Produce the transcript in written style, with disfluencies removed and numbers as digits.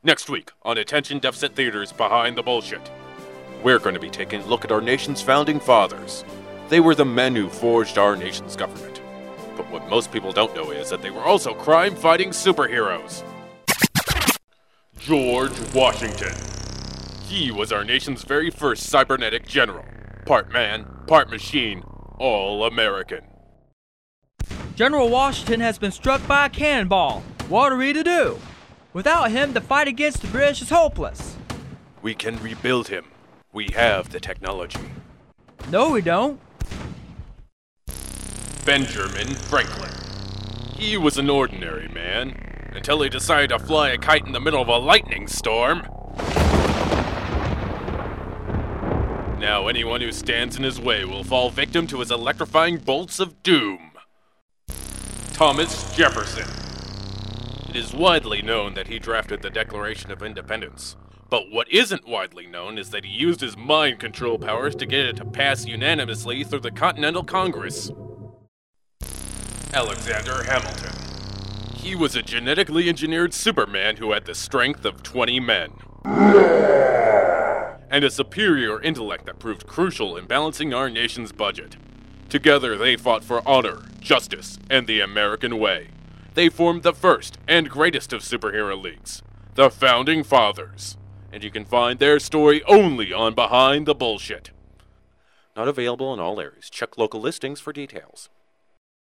Next week on Attention Deficit Theater's Behind the Bullshit, we're going to be taking a look at our nation's founding fathers. They were the men who forged our nation's government. But what most people don't know is that they were also crime-fighting superheroes. George Washington. He was our nation's very first cybernetic general. Part man, part machine, all American. General Washington has been struck by a cannonball. What are we to do? Without him, the fight against the British is hopeless. We can rebuild him. We have the technology. No, we don't. Benjamin Franklin. He was an ordinary man, until he decided to fly a kite in the middle of a lightning storm. Now anyone who stands in his way will fall victim to his electrifying bolts of doom. Thomas Jefferson. It is widely known that he drafted the Declaration of Independence. But what isn't widely known is that he used his mind control powers to get it to pass unanimously through the Continental Congress. Alexander Hamilton. He was a genetically engineered Superman who had the strength of 20 men. And a superior intellect that proved crucial in balancing our nation's budget. Together they fought for honor, justice, and the American way. They formed the first and greatest of superhero leagues, the Founding Fathers. And you can find their story only on Behind the Bullshit. Not available in all areas. Check local listings for details.